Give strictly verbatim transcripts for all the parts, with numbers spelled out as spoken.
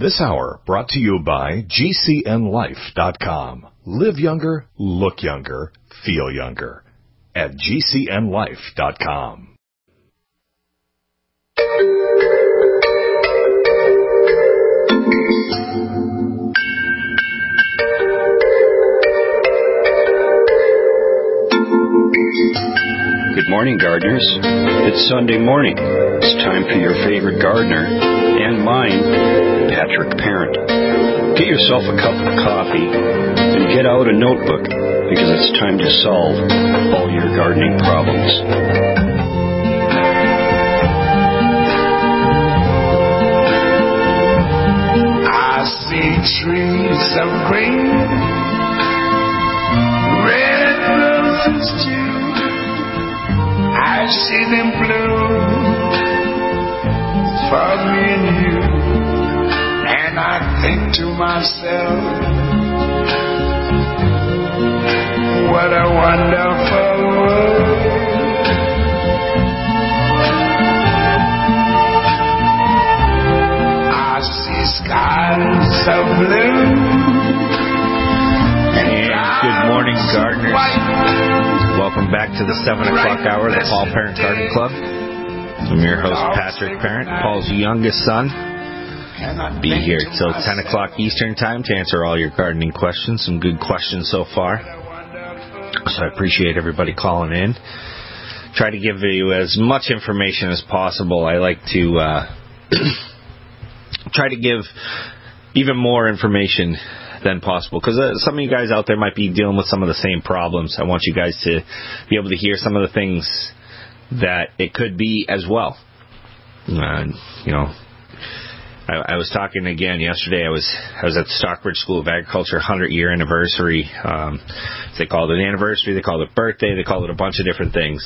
This hour brought to you by G C N life dot com. Live younger, look younger, feel younger at G C N life dot com. Good morning, gardeners. It's Sunday morning. It's time for your favorite gardener and mine, Patrick Parent. Get yourself a cup of coffee and get out a notebook because it's time to solve all your gardening problems. I see trees of green, red roses too. I see them bloom for me and you, and I think to myself, what a wonderful world. I see skies of blue, and good morning, gardeners. Welcome back to the seven o'clock hour of the Paul Parent Garden Club. I'm your host, Patrick Parent, Paul's youngest son. Be here till ten o'clock Eastern Time to answer all your gardening questions. Some good questions so far. So I appreciate everybody calling in. Try to give you as much information as possible. I like to uh, try to give even more information than possible, because uh, some of you guys out there might be dealing with some of the same problems. I want you guys to be able to hear some of the things that it could be as well. And, you know, I, I was talking again yesterday. I was I was at the Stockbridge School of Agriculture hundred-year anniversary. Um, they called it an anniversary. They called it birthday. They called it a bunch of different things.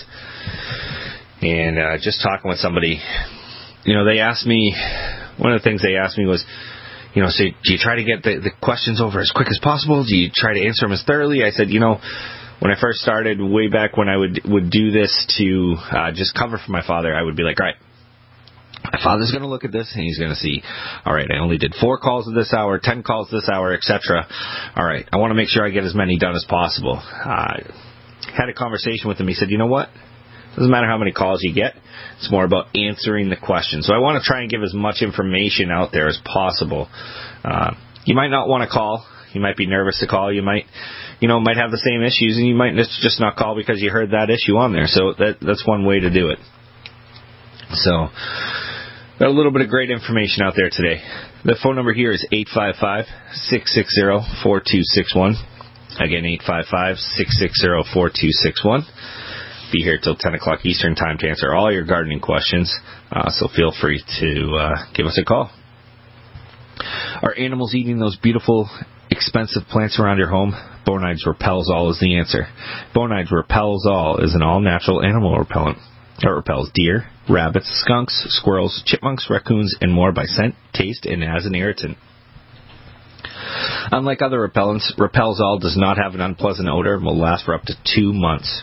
And uh, just talking with somebody, you know, they asked me, one of the things they asked me was, you know, so do you try to get the, the questions over as quick as possible? Do you try to answer them as thoroughly? I said, you know, when I first started, way back when I would would do this to uh, just cover for my father, I would be like, all right, my father's going to look at this and he's going to see, all right, I only did four calls this hour, ten calls this hour, et cetera. All right, I want to make sure I get as many done as possible. Uh, had a conversation with him. He said, you know what? Doesn't matter how many calls you get. It's more about answering the question. So I want to try and give as much information out there as possible. Uh, you might not want to call. You might be nervous to call. You might, you know, might have the same issues, and you might just not call because you heard that issue on there. So that that's one way to do it. So got a little bit of great information out there today. The phone number here is eight five five, six six zero, four two six one. Again, eight five five, six six zero, four two six one. Be here till ten o'clock Eastern Time to answer all your gardening questions, uh, so feel free to uh, give us a call. Are animals eating those beautiful, expensive plants around your home? Bonides Repels-All is the answer. Bonides Repels-All is an all-natural animal repellent. It repels deer, rabbits, skunks, squirrels, chipmunks, raccoons, and more by scent, taste, and as an irritant. Unlike other repellents, Repels-All does not have an unpleasant odor and will last for up to two months.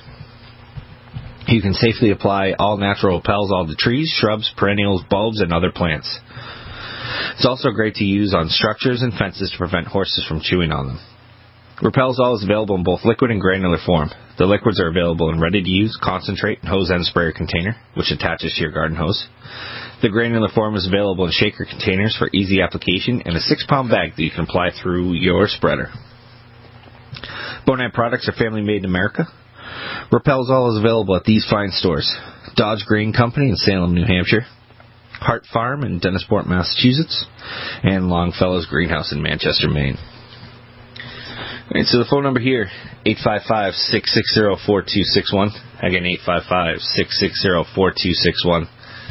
You can safely apply all natural Repels-All to trees, shrubs, perennials, bulbs, and other plants. It's also great to use on structures and fences to prevent horses from chewing on them. Repels-All is available in both liquid and granular form. The liquids are available in ready-to-use, concentrate, and hose end sprayer container, which attaches to your garden hose. The granular form is available in shaker containers for easy application and a six-pound bag that you can apply through your spreader. Bonide products are family made in America. Repels-All is available at these fine stores: Dodge Grain Company in Salem, New Hampshire, Hart Farm in Dennisport, Massachusetts, and Longfellow's Greenhouse in Manchester, Maine. All right, so the phone number here, eight five five, six six zero, four two six one. Again, eight five five, six six zero, four two six one.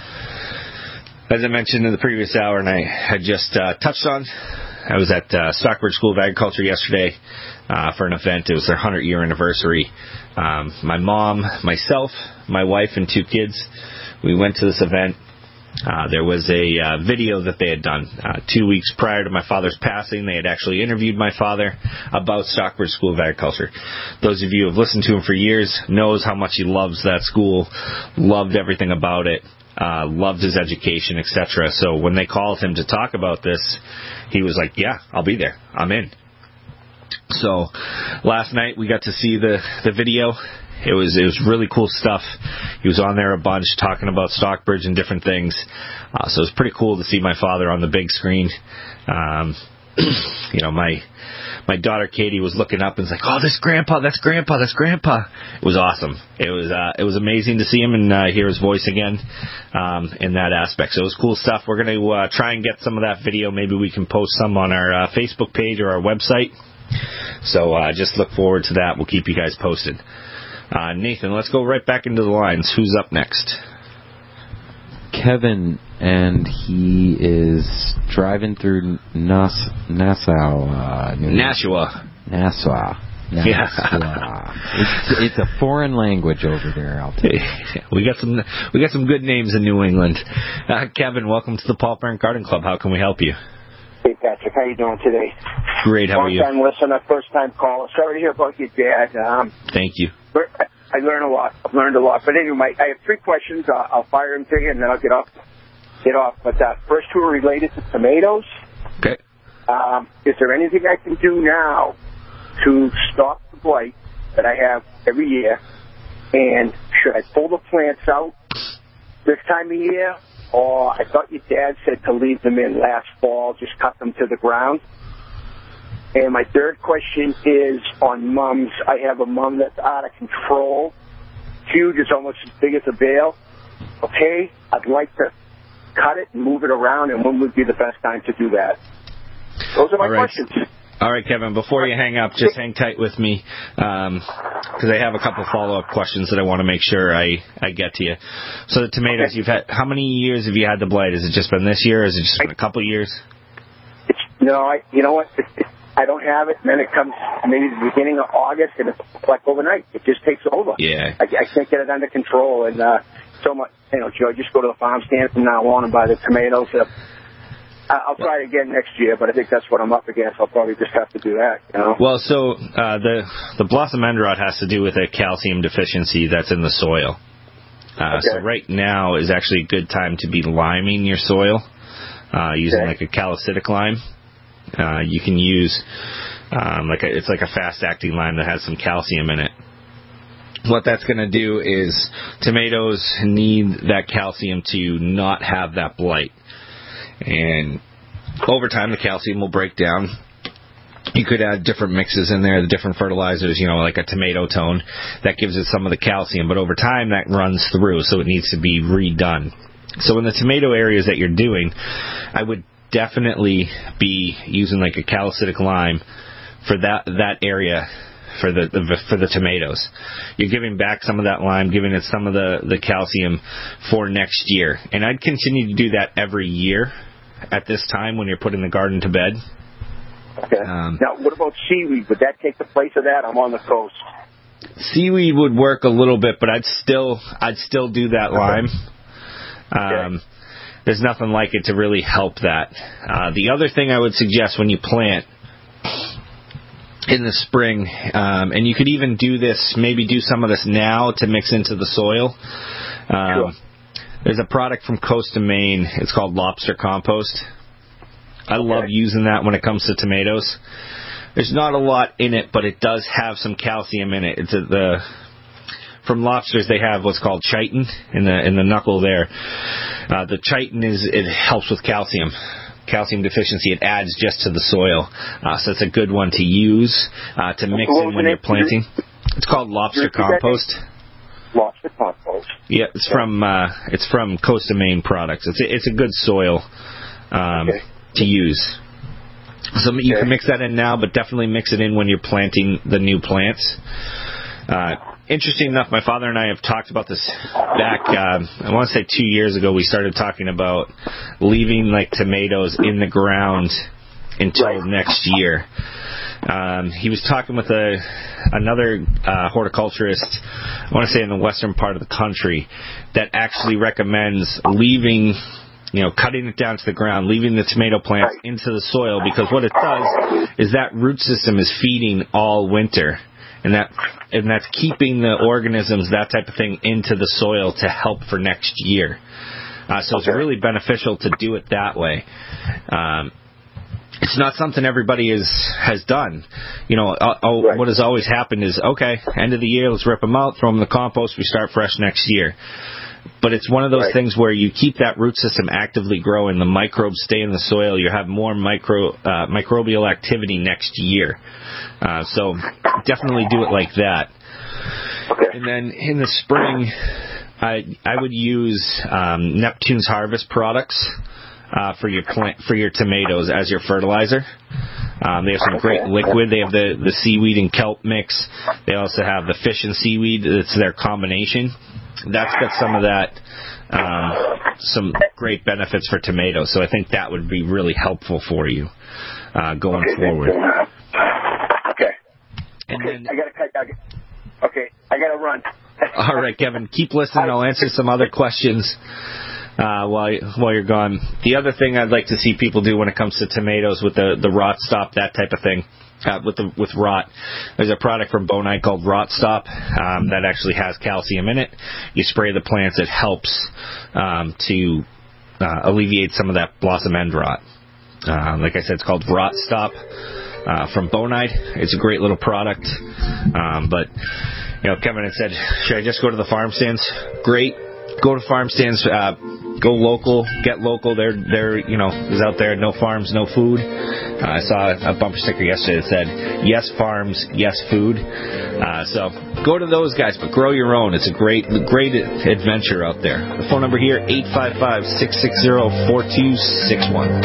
As I mentioned in the previous hour, and I had just uh, touched on, I was at uh, Stockbridge School of Agriculture yesterday uh, for an event. It was their hundred-year anniversary. Um, my mom, myself, my wife, and two kids, we went to this event. Uh, there was a uh, video that they had done uh, two weeks prior to my father's passing. They had actually interviewed my father about Stockbridge School of Agriculture. Those of you who have listened to him for years knows how much he loves that school, loved everything about it. uh, loved his education, et cetera. So when they called him to talk about this, he was like, yeah, I'll be there. I'm in. So last night we got to see the, the video. It was it was really cool stuff. He was on there a bunch talking about Stockbridge and different things. Uh, so it was pretty cool to see my father on the big screen. Um, you know, my my daughter Katie was looking up and was like, "Oh, that's Grandpa! That's Grandpa! That's Grandpa!" It was awesome. It was uh, it was amazing to see him and uh, hear his voice again um, in that aspect. So it was cool stuff. We're going to uh, try and get some of that video. Maybe we can post some on our uh, Facebook page or our website. So uh, just look forward to that. We'll keep you guys posted. Uh, Nathan, let's go right back into the lines. Who's up next? Kevin, and he is driving through Nas- Nassau. Uh, New Nashua. Nassau. Nassau. Yeah. it's, it's a foreign language over there, I'll tell you. we got some we got some good names in New England. Uh, Kevin, welcome to the Paul Parent Garden Club. How can we help you? Hey, Patrick. How you doing today? Great. How are you? Long-time listener, first-time caller. Sorry to hear about your dad. Um, Thank you. I learned a lot. I've learned a lot. But anyway, I have three questions. Uh, I'll fire them to you, and then I'll get off. Get off. But the uh, first two are related to tomatoes. Okay. Um, is there anything I can do now to stop the blight that I have every year? And should I pull the plants out this time of year? Or I thought your dad said to leave them in last fall, just cut them to the ground. And my third question is on mums. I have a mum that's out of control. Huge, it's almost as big as a bale. Okay, I'd like to cut it and move it around, and when would be the best time to do that? Those are my All right. questions. All right, Kevin, before you hang up, just hang tight with me because um, I have a couple follow-up questions that I want to make sure I, I get to you. So the tomatoes, okay. You've had, how many years have you had the blight? Has it just been this year, or has it just been a couple years? It's, no, I, you know what? It's, it's, I don't have it, and then it comes maybe the beginning of August, and it's like overnight. It just takes over. Yeah. I, I can't get it under control, and uh, so much, you know, Joe, just go to the farm stand from now on and buy the tomatoes. Uh, I'll try it again next year, but I think that's what I'm up against. I'll probably just have to do that, you know. Well, so uh, the the blossom end rot has to do with a calcium deficiency that's in the soil. Uh, okay. So right now is actually a good time to be liming your soil uh, using okay. like a calicitic lime. Uh, you can use um, like a, it's like a fast-acting lime that has some calcium in it. What that's going to do is tomatoes need that calcium to not have that blight. And over time, the calcium will break down. You could add different mixes in there, the different fertilizers, you know, like a tomato tone. That gives it some of the calcium. But over time, that runs through, so it needs to be redone. So in the tomato areas that you're doing, I would definitely be using like a calicitic lime for that that area for the, the for the tomatoes. You're giving back some of that lime, giving it some of the, the calcium for next year. And I'd continue to do that every year at this time when you're putting the garden to bed. Okay. Um, now, what about seaweed? Would that take the place of that? I'm on the coast. Seaweed would work a little bit, but I'd still I'd still do that lime. Um, okay. There's nothing like it to really help that. Uh, the other thing I would suggest when you plant in the spring, um, and you could even do this, maybe do some of this now to mix into the soil. Um, sure. There's a product from Coast of Maine. It's called Lobster Compost. I okay. love using that when it comes to tomatoes. There's not a lot in it, but it does have some calcium in it. It's a, the from lobsters they have what's called chitin in the in the knuckle there. Uh, the chitin is it helps with calcium. Calcium deficiency, it adds just to the soil. Uh, so it's a good one to use uh, to mix in when you're planting. It's called Lobster Compost. Lobster Compost. Yeah, it's from uh, it's from Coast of Maine products. It's a, it's a good soil um, okay. to use. So you okay. can mix that in now, but definitely mix it in when you're planting the new plants. Uh, interesting enough, my father and I have talked about this back, uh, I want to say two years ago, we started talking about leaving like tomatoes in the ground until right. next year. Um, he was talking with a another uh, horticulturist, I want to say in the western part of the country, that actually recommends leaving, you know, cutting it down to the ground, leaving the tomato plants right. into the soil, because what it does is that root system is feeding all winter. And that and that's keeping the organisms, that type of thing, into the soil to help for next year. Uh, so okay. It's really beneficial to do it that way. Um, it's not something everybody is, has done. You know, uh, oh, right. What has always happened is, okay, end of the year, let's rip them out, throw them in the compost, we start fresh next year. But it's one of those right. things where you keep that root system actively growing, the microbes stay in the soil, you have more micro uh, microbial activity next year. Uh, so definitely do it like that. Okay. And then in the spring, I I would use um, Neptune's Harvest products uh, for your plant for your tomatoes as your fertilizer. Um, they have some great liquid. They have the, the seaweed and kelp mix. They also have the fish and seaweed. It's their combination. That's got some of that, um, some great benefits for tomatoes. So I think that would be really helpful for you uh, going okay, forward. Okay. And okay. then, I gotta cut. Okay, I gotta run. All right, Kevin, keep listening. I'll answer some other questions uh, while while you're gone. The other thing I'd like to see people do when it comes to tomatoes with the the rot stop, that type of thing. Uh, with the with rot, there's a product from Bonide called Rot Stop um, that actually has calcium in it. You spray the plants, it helps um, to uh, alleviate some of that blossom end rot. Uh, like I said, it's called Rot Stop uh, from Bonide. It's a great little product. Um, but you know, Kevin had said, should I just go to the farm stands? Great. Go to farm stands, uh, go local, get local. They're, they're, you know, is out there, no farms, no food. Uh, I saw a bumper sticker yesterday that said, yes farms, yes food. Uh, so go to those guys, but grow your own. It's a great, great adventure out there. The phone number here, eight five five, six six zero, four two six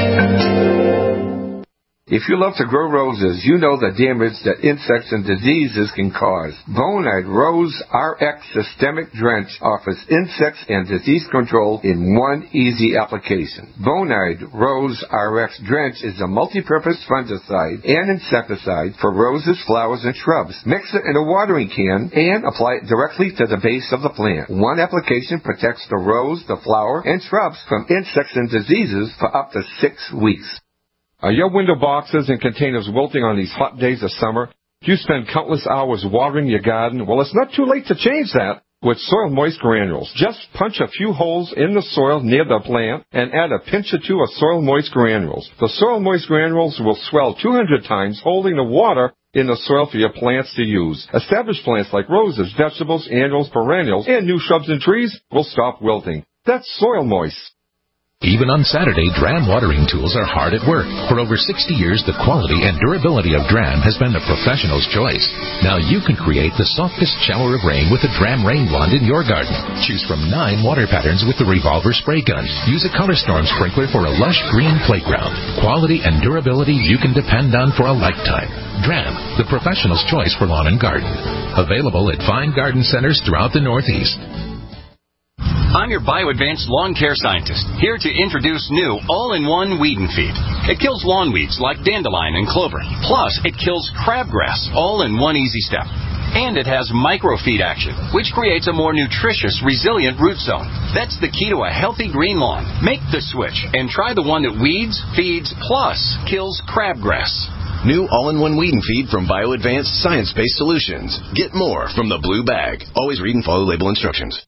one. If you love to grow roses, you know the damage that insects and diseases can cause. Bonide Rose R X Systemic Drench offers insects and disease control in one easy application. Bonide Rose R X Drench is a multi-purpose fungicide and insecticide for roses, flowers, and shrubs. Mix it in a watering can and apply it directly to the base of the plant. One application protects the rose, the flower, and shrubs from insects and diseases for up to six weeks. Are your window boxes and containers wilting on these hot days of summer? Do you spend countless hours watering your garden? Well, it's not too late to change that with Soil Moist Granules. Just punch a few holes in the soil near the plant and add a pinch or two of Soil Moist Granules. The Soil Moist Granules will swell two hundred times, holding the water in the soil for your plants to use. Established plants like roses, vegetables, annuals, perennials, and new shrubs and trees will stop wilting. That's Soil Moist. Even on Saturday, Dram watering tools are hard at work. For over sixty years, the quality and durability of Dram has been the professional's choice. Now you can create the softest shower of rain with a Dram Rain Wand in your garden. Choose from nine water patterns with the Revolver spray gun. Use a Color Storm sprinkler for a lush green playground. Quality and durability you can depend on for a lifetime. Dram, the professional's choice for lawn and garden. Available at fine garden centers throughout the Northeast. I'm your BioAdvanced lawn care scientist, here to introduce new all-in-one weed and feed. It kills lawn weeds like dandelion and clover. Plus, it kills crabgrass, all in one easy step. And it has microfeed action, which creates a more nutritious, resilient root zone. That's the key to a healthy green lawn. Make the switch and try the one that weeds, feeds, plus kills crabgrass. New all-in-one weed and feed from BioAdvanced Science-Based Solutions. Get more from the blue bag. Always read and follow label instructions.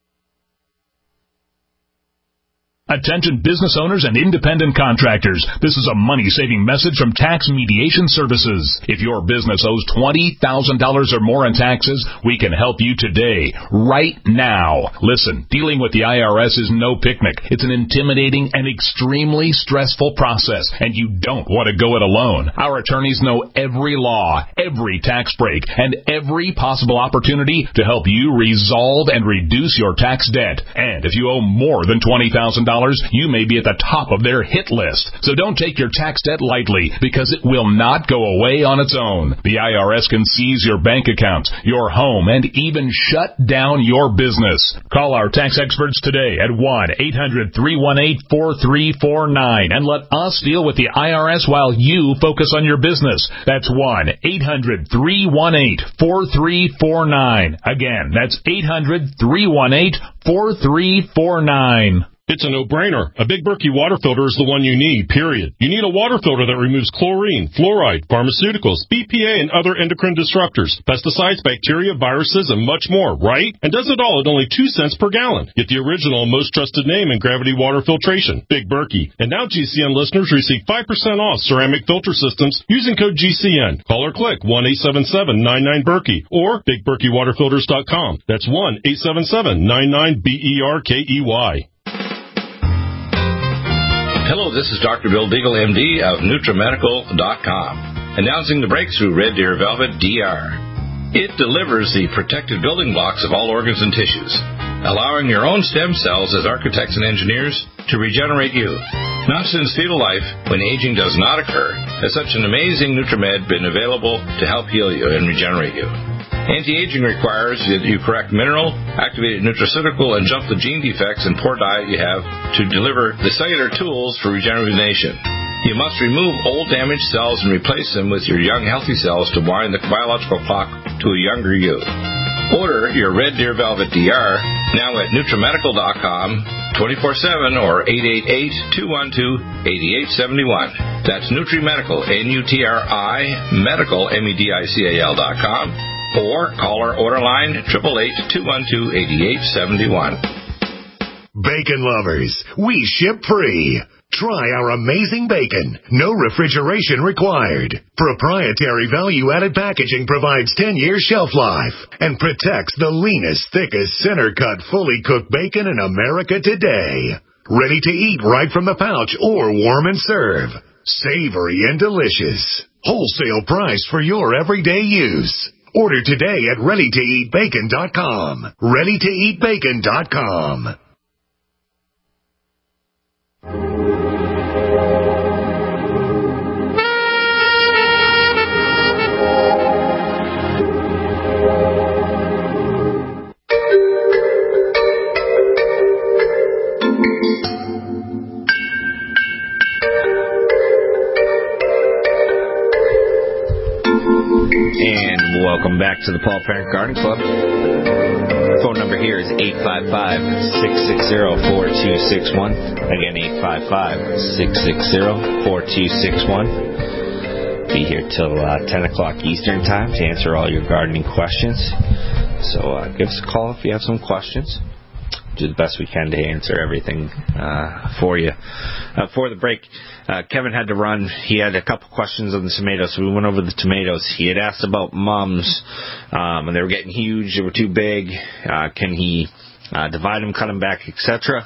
Attention business owners and independent contractors. This is a money-saving message from Tax Mediation Services. If your business owes twenty thousand dollars or more in taxes, we can help you today, right now. Listen, dealing with the I R S is no picnic. It's an intimidating and extremely stressful process, and you don't want to go it alone. Our attorneys know every law, every tax break, and every possible opportunity to help you resolve and reduce your tax debt. And if you owe more than twenty thousand dollars, you may be at the top of their hit list. So don't take your tax debt lightly, because it will not go away on its own. The I R S can seize your bank accounts, your home, and even shut down your business. Call our tax experts today at one eight hundred, three one eight, four three four nine and let us deal with the I R S while you focus on your business. That's one eight hundred, three one eight, four three four nine. Again, that's eight hundred, three one eight, four three four nine. It's a no-brainer. A Big Berkey water filter is the one you need, period. You need a water filter that removes chlorine, fluoride, pharmaceuticals, B P A, and other endocrine disruptors, pesticides, bacteria, viruses, and much more, right? And does it all at only two cents per gallon. Get the original and most trusted name in gravity water filtration, Big Berkey. And now G C N listeners receive five percent off ceramic filter systems using code G C N. Call or click one eight seven seven nine nine Berkey or big berkey water filters dot com. That's one eight seven seven nine nine B E R K E Y. Hello, this is Doctor Bill Deagle, M D of Nutramedical dot com, announcing the breakthrough Red Deer Velvet D R. It delivers the protective building blocks of all organs and tissues, allowing your own stem cells as architects and engineers to regenerate you. Not since fetal life, when aging does not occur, has such an amazing Nutramed been available to help heal you and regenerate you. Anti-aging requires that you correct mineral, activated nutraceutical, and jump the gene defects and poor diet you have to deliver the cellular tools for regeneration. You must remove old damaged cells and replace them with your young healthy cells to wind the biological clock to a younger you. Order your Red Deer Velvet D R now at Nutramedical dot com, twenty-four seven or eight eight eight, two one two, eight eight seven one. That's Nutrimedical, N U T R I, medical, M E D I C A L dot com. Or call our order line, eight eight eight, two one two, eight eight seven one. Bacon lovers, we ship free. Try our amazing bacon. No refrigeration required. Proprietary value-added packaging provides ten years shelf life and protects the leanest, thickest, center-cut, fully cooked bacon in America today. Ready to eat right from the pouch or warm and serve. Savory and delicious. Wholesale price for your everyday use. Order today at ready to eat bacon dot com. ready to eat bacon dot com. And welcome back to the Paul Parent Garden Club. Phone number here is eight five five, six six zero, four two six one. Again, eight five five, six six zero, four two six one. Be here till uh, ten o'clock Eastern Time to answer all your gardening questions. So uh, give us a call if you have some questions. Do the best we can to answer everything uh, for you. Uh, for the break, uh, Kevin had to run. He had a couple questions on the tomatoes, so we went over the tomatoes. He had asked about mums, um, and they were getting huge. They were too big. Uh, can he uh, divide them, cut them back, et cetera?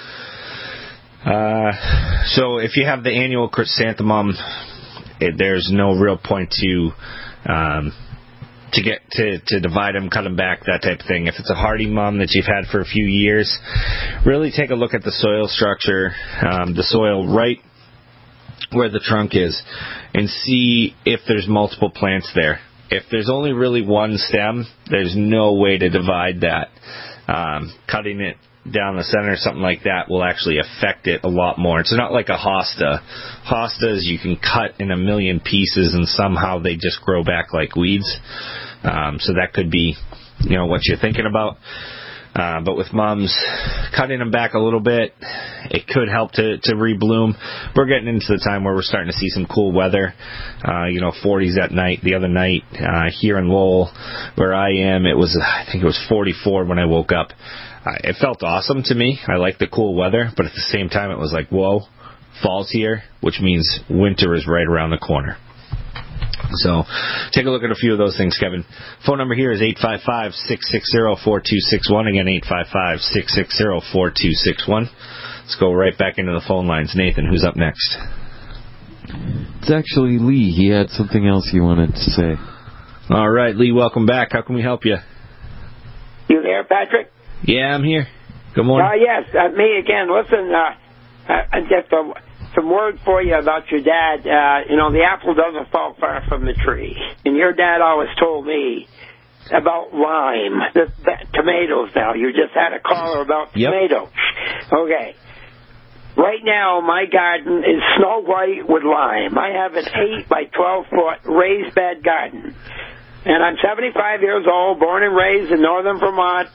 Uh, so if you have the annual chrysanthemum, it, there's no real point to... Um, to get to, to divide them, cut them back, that type of thing. If it's a hardy mum that you've had for a few years, really take a look at the soil structure, um, the soil right where the trunk is, and see if there's multiple plants there. If there's only really one stem, there's no way to divide that. Um, cutting it down the center, something like that, will actually affect it a lot more. It's not like a hosta. Hostas you can cut in a million pieces and somehow they just grow back like weeds. Um, so that could be, you know, what you're thinking about. Uh, but with mums, cutting them back a little bit, it could help to, to rebloom. We're getting into the time where we're starting to see some cool weather. Uh, you know, forties at night. The other night, uh, here in Lowell, where I am, it was, I think it was forty-four when I woke up. Uh, it felt awesome to me. I like the cool weather, but at the same time, it was like, whoa, fall's here, which means winter is right around the corner. So take a look at a few of those things, Kevin. Phone number here is eight five five, six six zero, four two six one. Again, eight five five, six six zero, four two six one. Let's go right back into the phone lines. Nathan, who's up next? It's actually Lee. He had something else he wanted to say. All right, Lee, welcome back. How can we help you? You there, Patrick? Yeah, I'm here. Good morning. Uh, yes, uh, me again. Listen, uh, uh, just a... some word for you about your dad. Uh, you know, the apple doesn't fall far from the tree. And your dad always told me about lime, the, the tomatoes now. You just had a caller about yep. tomatoes. Okay. Right now, my garden is snow white with lime. I have an eight by twelve foot raised bed garden. And I'm seventy-five years old, born and raised in northern Vermont.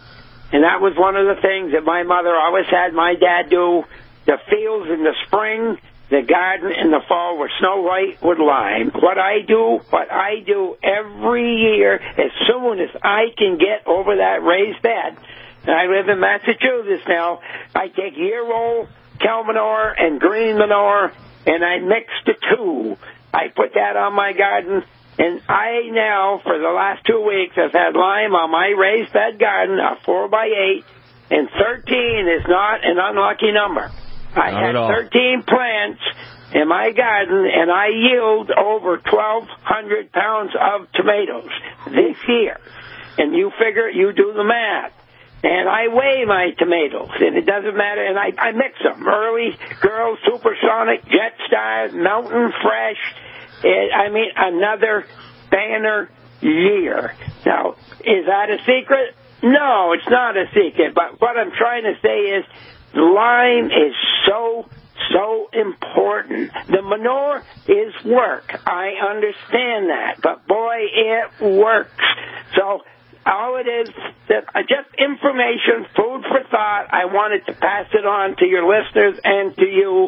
And that was one of the things that my mother always had my dad do. The fields in the spring, the garden in the fall were snow white with lime. What I do, what I do every year, as soon as I can get over that raised bed, and I live in Massachusetts now, I take year-old cow manure and green manure, and I mix the two. I put that on my garden, and I now, for the last two weeks, have had lime on my raised bed garden, a four by eight, and thirteen is not an unlucky number. I Not had at all. thirteen plants in my garden, and I yield over twelve hundred pounds of tomatoes this year. And you figure, you do the math. And I weigh my tomatoes, and it doesn't matter, and I, I mix them. Early, Girl, Supersonic, Jetstar, Mountain Fresh. It, I mean, another banner year. Now, is that a secret? No, it's not a secret. But what I'm trying to say is lime is so, so important. The manure is work. I understand that. But, boy, it works. So all it is, that just information, food for thought. I wanted to pass it on to your listeners and to you.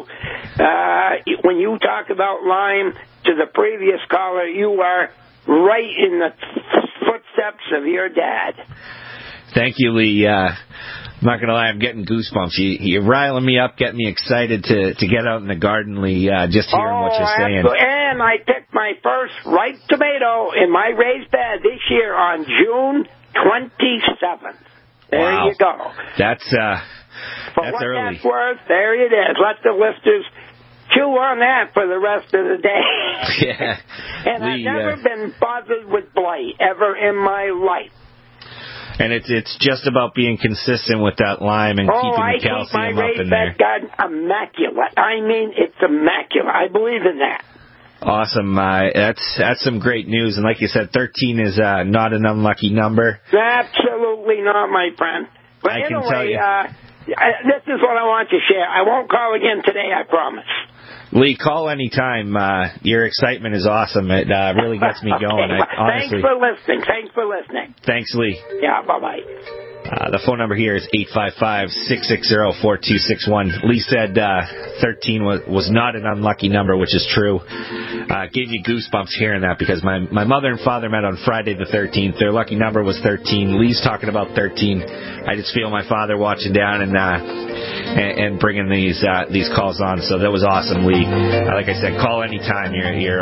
Uh, when you talk about lime to the previous caller, you are right in the footsteps of your dad. Thank you, Lee. Uh, I'm not going to lie, I'm getting goosebumps. You, you're riling me up, getting me excited to, to get out in the garden, Lee, uh, just hearing oh, what you're saying. Absolutely. And I picked my first ripe tomato in my raised bed this year on June twenty-seventh. There Wow. you go. That's, uh, For that's what early. that's worth, there it is. Let the listeners chew on that for the rest of the day. Yeah. And Lee, I've never uh, been bothered with blight ever in my life. And it's it's just about being consistent with that lime and oh, keeping I the calcium keep my up raised in there. bed garden immaculate. I mean, it's immaculate. I believe in that. Awesome. Uh, that's that's some great news. And like you said, thirteen is uh, not an unlucky number. Absolutely not, my friend. But I anyway, can tell you. Uh, I, this is what I want to share. I won't call again today, I promise. Lee, call anytime. Uh, your excitement is awesome. It uh, really gets me going. Okay, I, honestly. Thanks for listening. Thanks for listening. Thanks, Lee. Yeah, bye-bye. Uh, the phone number here is eight five five, six six zero, four two six one. Lee said uh, thirteen was, was not an unlucky number, which is true. Uh, gave you goosebumps hearing that because my, my mother and father met on Friday the thirteenth. Their lucky number was thirteen. Lee's talking about thirteen. I just feel my father watching down and uh, and, and bringing these uh, these calls on. So that was awesome, Lee. Uh, like I said, call anytime. You're, you're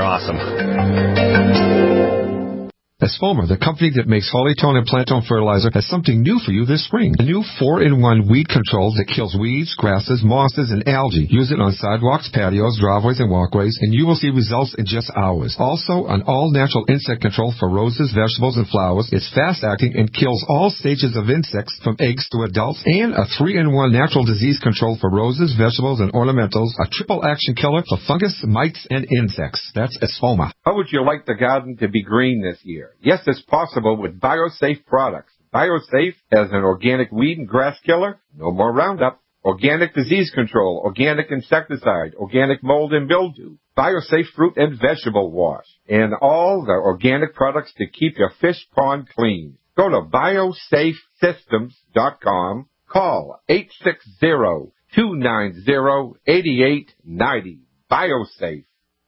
awesome. Esfoma, the company that makes Hollytone and Plantone fertilizer, has something new for you this spring. A new four in one weed control that kills weeds, grasses, mosses, and algae. Use it on sidewalks, patios, driveways, and walkways, and you will see results in just hours. Also, an all-natural insect control for roses, vegetables, and flowers. It's fast-acting and kills all stages of insects from eggs to adults. And a three in one natural disease control for roses, vegetables, and ornamentals. A triple-action killer for fungus, mites, and insects. That's Esfoma. How would you like the garden to be green this year? Yes, it's possible with BioSafe products. BioSafe has an organic weed and grass killer, no more Roundup, organic disease control, organic insecticide, organic mold and mildew, BioSafe fruit and vegetable wash, and all the organic products to keep your fish pond clean. Go to biosafe systems dot com. Call eight six zero, two nine zero, eight eight nine zero. BioSafe.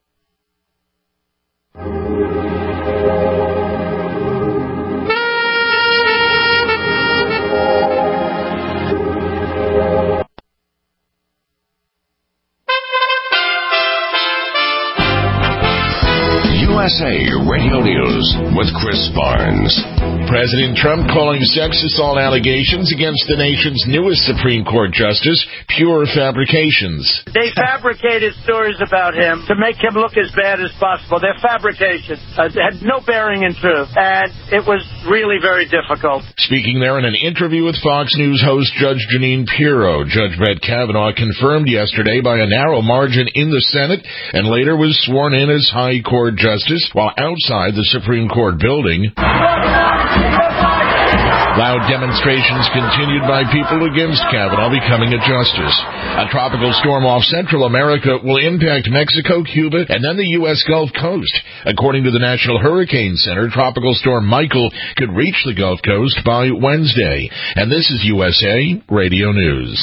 U S A Radio News with Chris Barnes. President Trump calling sex assault allegations against the nation's newest Supreme Court justice pure fabrications. They fabricated stories about him to make him look as bad as possible. They're fabrications. Uh, they had no bearing in truth. And it was really very difficult. Speaking there in an interview with Fox News host Judge Jeanine Pirro, Judge Brett Kavanaugh confirmed yesterday by a narrow margin in the Senate and later was sworn in as High Court Justice while outside the Supreme Court building. Loud demonstrations continued by people against Kavanaugh becoming a justice. A tropical storm off Central America will impact Mexico, Cuba, and then the U S Gulf Coast. According to the National Hurricane Center, Tropical Storm Michael could reach the Gulf Coast by Wednesday. And this is U S A Radio News.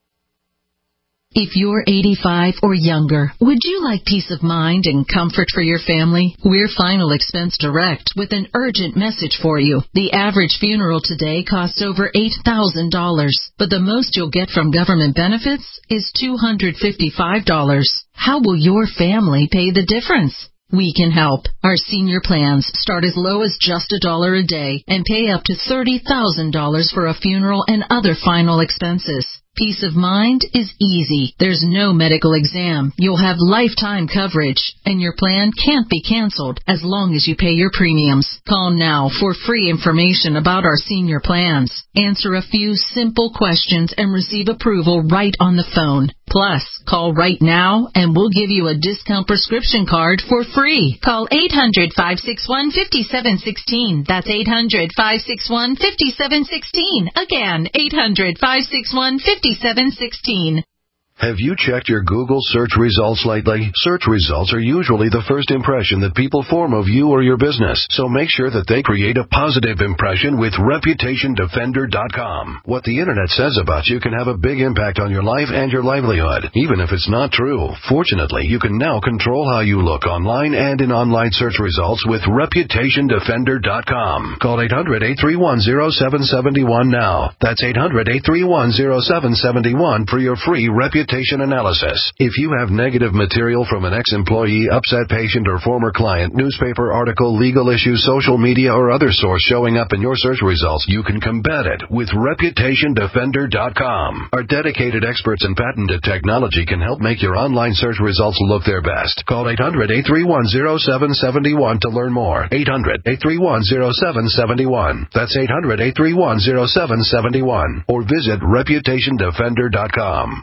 If you're eighty-five or younger, would you like peace of mind and comfort for your family? We're Final Expense Direct with an urgent message for you. The average funeral today costs over eight thousand dollars, but the most you'll get from government benefits is two hundred fifty-five dollars. How will your family pay the difference? We can help. Our senior plans start as low as just a dollar a day and pay up to thirty thousand dollars for a funeral and other final expenses. Peace of mind is easy. There's no medical exam. You'll have lifetime coverage, and your plan can't be canceled as long as you pay your premiums. Call now for free information about our senior plans. Answer a few simple questions and receive approval right on the phone. Plus, call right now and we'll give you a discount prescription card for free. Call eight hundred, five six one, five seven one six. That's eight hundred, five six one, five seven one six. Again, eight hundred, five six one, five seven one six. Have you checked your Google search results lately? Search results are usually the first impression that people form of you or your business, so make sure that they create a positive impression with reputation defender dot com. What the internet says about you can have a big impact on your life and your livelihood, even if it's not true. Fortunately, you can now control how you look online and in online search results with reputation defender dot com. Call eight hundred, eight three one, zero seven seven one now. That's eight hundred, eight three one, zero seven seven one for your free reputation analysis. If you have negative material from an ex-employee, upset patient, or former client, newspaper article, legal issue, social media, or other source showing up in your search results, you can combat it with reputation defender dot com. Our dedicated experts in patented technology can help make your online search results look their best. Call eight hundred, eight three one, zero seven seven one to learn more. eight hundred, eight three one, zero seven seven one. That's eight hundred, eight three one, zero seven seven one. Or visit reputation defender dot com.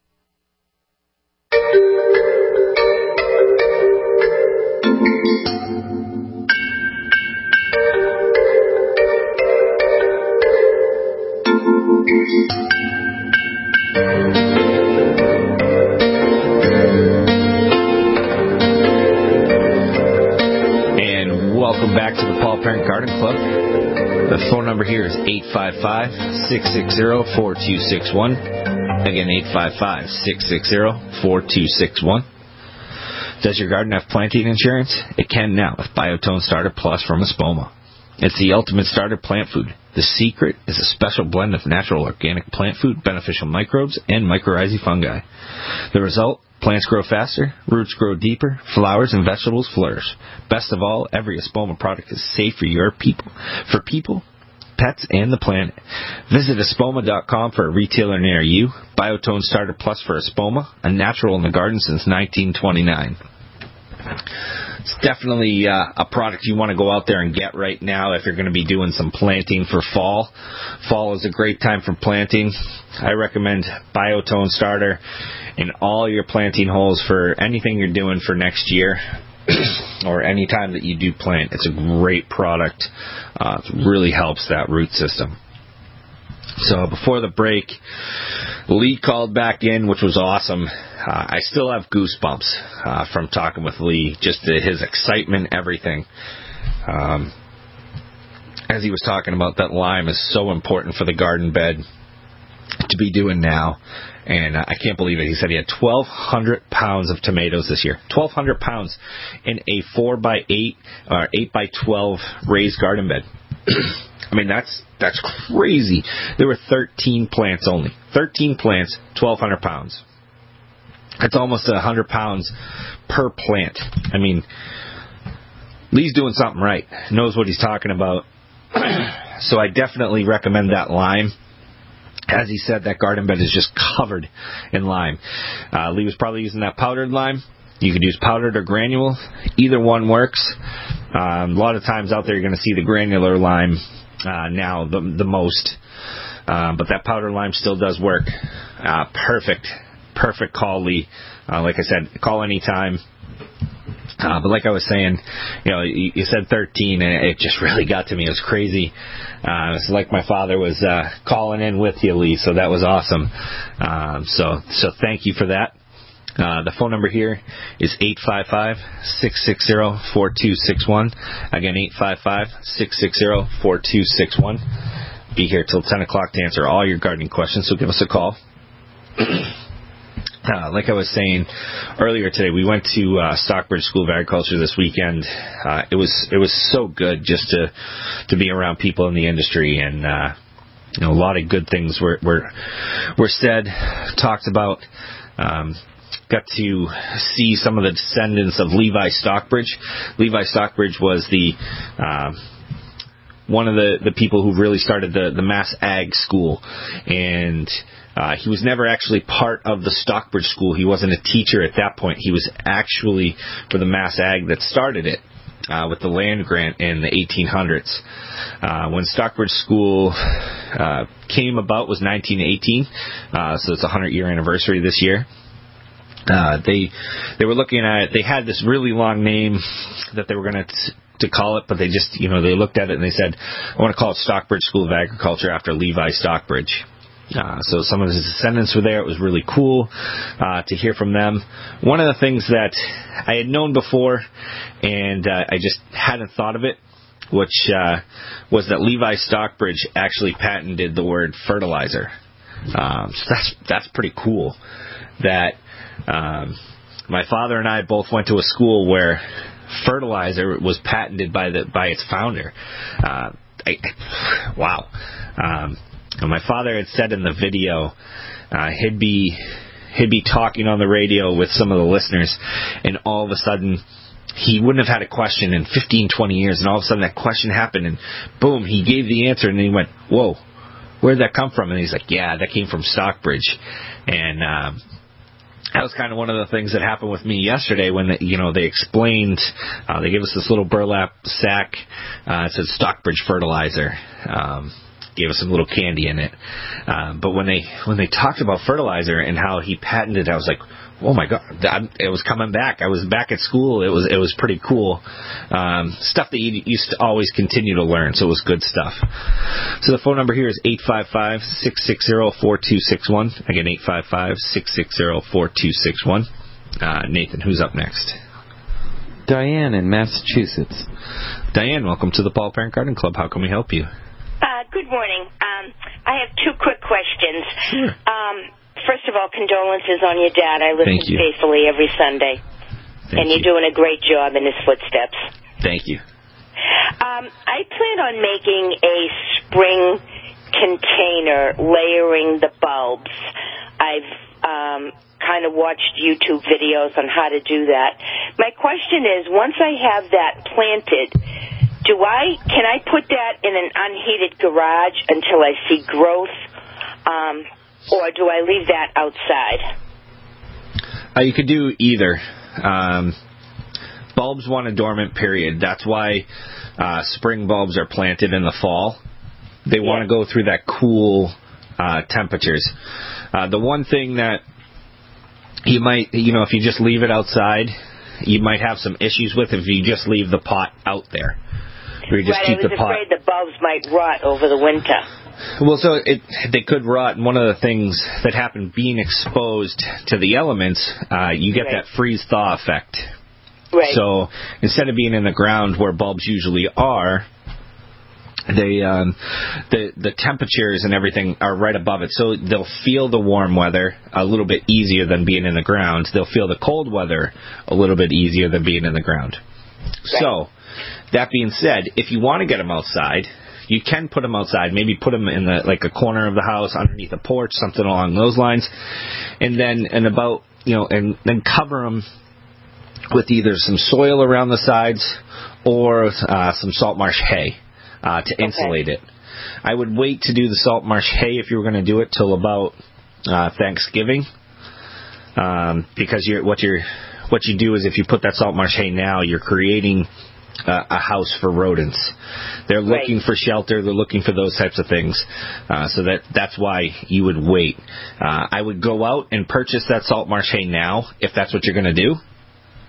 And welcome back to the Paul Parent Garden Club. The phone number here is eight five five, six six zero, four two six one. Again, eight five five, six six zero, four two six one. Does your garden have planting insurance? It can now with Biotone Starter Plus from Espoma. It's the ultimate starter plant food. The secret is a special blend of natural organic plant food, beneficial microbes, and mycorrhizae fungi. The result? Plants grow faster, roots grow deeper, flowers and vegetables flourish. Best of all, every Espoma product is safe for your people, for people, pets, and the planet. Visit espoma dot com for a retailer near you. Biotone Starter Plus for Espoma, a natural in the garden since nineteen twenty-nine. It's definitely uh, a product you want to go out there and get right now if you're going to be doing some planting for fall. Fall is a great time for planting. I recommend Biotone Starter in all your planting holes for anything you're doing for next year or any time that you do plant. It's a great product. Uh, it really helps that root system. So before the break, Lee called back in, which was awesome. Uh, I still have goosebumps uh, from talking with Lee, just uh, his excitement, everything. Um, as he was talking about that lime is so important for the garden bed to be doing now. And uh, I can't believe it. He said he had twelve hundred pounds of tomatoes this year. twelve hundred pounds in a four by eight or eight by twelve raised garden bed. I mean, that's that's crazy. There were thirteen plants only. thirteen plants, twelve hundred pounds. That's almost one hundred pounds per plant. I mean, Lee's doing something right. Knows what he's talking about. So I definitely recommend that lime. As he said, that garden bed is just covered in lime. Uh, Lee was probably using that powdered lime. You could use powdered or granule. Either one works. Um, a lot of times out there you're going to see the granular lime uh, now the, the most. Uh, but that powdered lime still does work. Uh, perfect. Perfect call, Lee. Uh, like I said, call anytime. Uh, but like I was saying, you know, you, you said thirteen, and it just really got to me. It was crazy. Uh, it's like my father was uh, calling in with you, Lee, so that was awesome. Um, so, so thank you for that. Uh, the phone number here is eight five five, six six zero, four two six one. Again, eight five five, six six zero, four two six one. Be here till ten o'clock to answer all your gardening questions, so give us a call. Uh, like I was saying earlier today, we went to uh, Stockbridge School of Agriculture this weekend. Uh, it was it was so good just to to be around people in the industry, and uh, you know, a lot of good things were were were said, talked about. Um, got to see some of the descendants of Levi Stockbridge. Levi Stockbridge was the uh, one of the, the people who really started the, the Mass Ag School, and Uh, he was never actually part of the Stockbridge School. He wasn't a teacher at that point. He was actually for the Mass Ag that started it uh, with the land grant in the eighteen hundreds. Uh, when Stockbridge School uh, came about was nineteen eighteen, uh, so it's a hundred-year anniversary this year. Uh, they they were looking at it. They had this really long name that they were going to to call it, but they just, you know, they looked at it and they said, I want to call it Stockbridge School of Agriculture after Levi Stockbridge. Uh, so some of his descendants were there. It was really cool uh, to hear from them. One of the things that I had known before, and uh, I just hadn't thought of it, which uh, was that Levi Stockbridge actually patented the word fertilizer. Um, so that's that's pretty cool. That um, my father and I both went to a school where fertilizer was patented by the by its founder. Uh, I, wow. Um, And my father had said in the video, uh, he'd be he'd be talking on the radio with some of the listeners, and all of a sudden, he wouldn't have had a question in fifteen, twenty years, and all of a sudden that question happened, and boom, he gave the answer, and then he went, whoa, where'd that come from? And he's like, yeah, that came from Stockbridge. And um, that was kind of one of the things that happened with me yesterday when, the, you know, they explained, uh, they gave us this little burlap sack, uh, it said Stockbridge fertilizer. Um gave us some little candy in it. Um, but when they when they talked about fertilizer and how he patented it, I was like, oh my God, I'm, it was coming back. I was back at school. It was it was pretty cool. Um, stuff that you used to always continue to learn, so it was good stuff. So the phone number here is eight five five, six six zero, four two six one. Again, eight five five, six six zero, four two six one. Uh, Nathan, who's up next? Diane in Massachusetts. Diane, welcome to the Paul Parent Garden Club. How can we help you? Uh, good morning. Um, I have two quick questions. Sure. Um, first of all, condolences on your dad. I listen Thank you. faithfully every Sunday. Thank and you're you. doing a great job in his footsteps. Thank you. Um, I plan on making a spring container layering the bulbs. I've um, kind of watched YouTube videos on how to do that. My question is, once I have that planted, Do I, can I put that in an unheated garage until I see growth, um, or do I leave that outside? Uh, you could do either. Um, bulbs want a dormant period. That's why uh, spring bulbs are planted in the fall. They yeah. want to go through that cool uh, temperatures. Uh, the one thing that you might, you know, if you just leave it outside, you might have some issues with if you just leave the pot out there. Or you just right, keep I was the pot. afraid the bulbs might rot over the winter. Well, so it, they could rot, and one of the things that happen being exposed to the elements, uh, you get right. that freeze-thaw effect. Right. So instead of being in the ground where bulbs usually are, they um, the the temperatures and everything are right above it, so they'll feel the warm weather a little bit easier than being in the ground. They'll feel the cold weather a little bit easier than being in the ground. Right. So that being said, if you want to get them outside, you can put them outside. Maybe put them in the like a corner of the house, underneath a porch, something along those lines, and then and about you know and then cover them with either some soil around the sides or uh, some salt marsh hay. Uh, to insulate okay. it. I would wait to do the salt marsh hay if you were going to do it till about uh, Thanksgiving, um, because you're, what you're what you do is if you put that salt marsh hay now, you're creating uh, a house for rodents. They're looking right. for shelter. They're looking for those types of things. Uh, so that that's why you would wait. Uh, I would go out and purchase that salt marsh hay now if that's what you're going to do.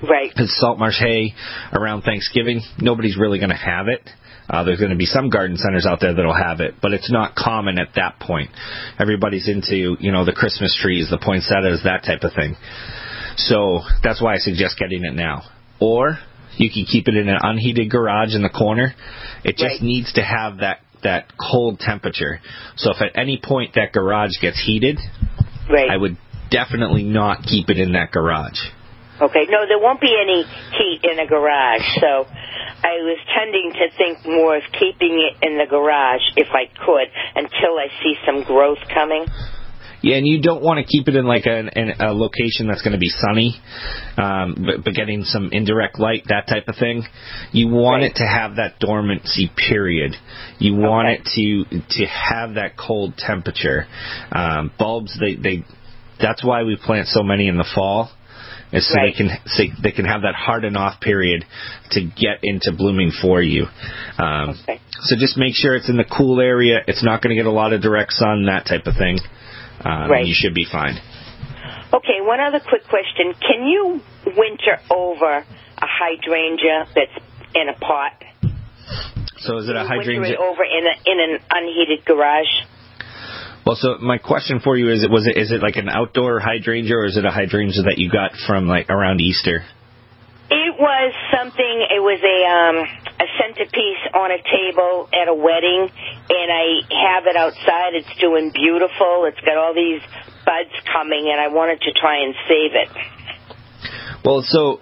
Right. Because salt marsh hay around Thanksgiving, nobody's really going to have it. Uh, there's going to be some garden centers out there that'll have it, but it's not common at that point. Everybody's into, you know, the Christmas trees, the poinsettias, that type of thing. So that's why I suggest getting it now. Or you can keep it in an unheated garage in the corner. It just right. needs to have that, that cold temperature. So if at any point that garage gets heated, right. I would definitely not keep it in that garage. Okay. No, there won't be any heat in a garage, so I was tending to think more of keeping it in the garage if I could until I see some growth coming. Yeah, and you don't want to keep it in like a, in a location that's going to be sunny, um, but, but getting some indirect light, that type of thing. You want right. it to have that dormancy period. You want okay. it to to have that cold temperature. Um, bulbs, they, they that's why we plant so many in the fall. Is so right. they can so they can have that harden off period to get into blooming for you. Um, okay. So just make sure it's in the cool area. It's not going to get a lot of direct sun, that type of thing. Um, right. You should be fine. Okay, one other quick question. Can you winter over a hydrangea that's in a pot? So is it a hydrangea? Winter it over in, a, in an unheated garage? Well, so my question for you is: it was it is it like an outdoor hydrangea, or is it a hydrangea that you got from like around Easter? It was something. It was a um, a centerpiece on a table at a wedding, and I have it outside. It's doing beautiful. It's got all these buds coming, and I wanted to try and save it. Well, so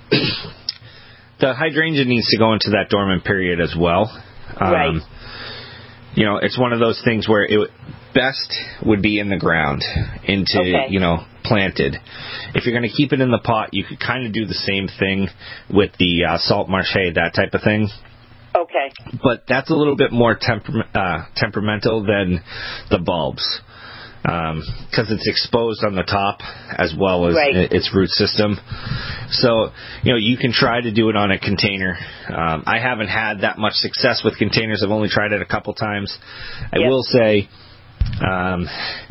the hydrangea needs to go into that dormant period as well. Um, right. You know, it's one of those things where it best would be in the ground, into, okay. you know, planted. If you're going to keep it in the pot, you could kind of do the same thing with the uh, salt marsh hay, that type of thing. Okay. But that's a little bit more temper- uh, temperamental than the bulbs, because um, it's exposed on the top as well as right. its root system. So, you know, you can try to do it on a container. Um, I haven't had that much success with containers. I've only tried it a couple times. I yep. will say, um,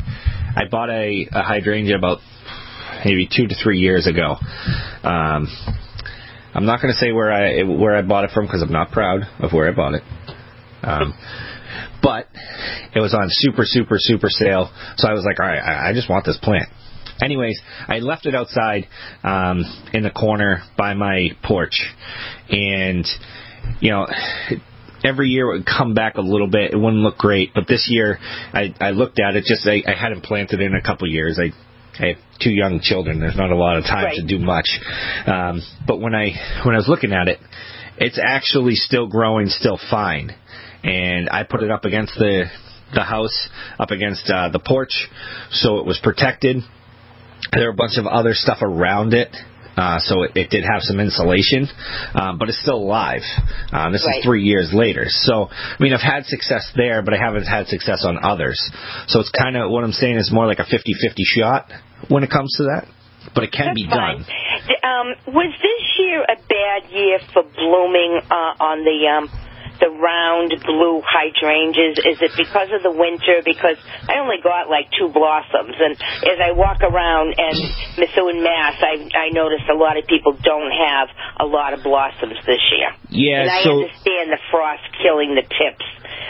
I bought a, a hydrangea about maybe two to three years ago. Um, I'm not going to say where I where I bought it from because I'm not proud of where I bought it. Um, but it was on super, super, super sale. So I was like, all right, I, I just want this plant. Anyways, I left it outside um, in the corner by my porch. And, you know, every year it would come back a little bit. It wouldn't look great. But this year, I, I looked at it. Just I, I hadn't planted it in a couple years. I, I have two young children. There's not a lot of time right. to do much. Um, but when I when I was looking at it, it's actually still growing, still fine. And I put it up against the the house, up against uh, the porch, so it was protected. There were a bunch of other stuff around it, uh, so it, it did have some insulation, um, but it's still alive. Uh, this right. is three years later. So, I mean, I've had success there, but I haven't had success on others. So it's kind of, what I'm saying is more like a fifty-fifty shot when it comes to that, but it can That's be fine. done. Um, was this year a bad year for blooming uh, on the... Um the round blue hydrangeas? Is it because of the winter? Because I only got like two blossoms, and as I walk around and Methuen, Mass, I I notice a lot of people don't have a lot of blossoms this year. Yeah, and I so, understand the frost killing the tips.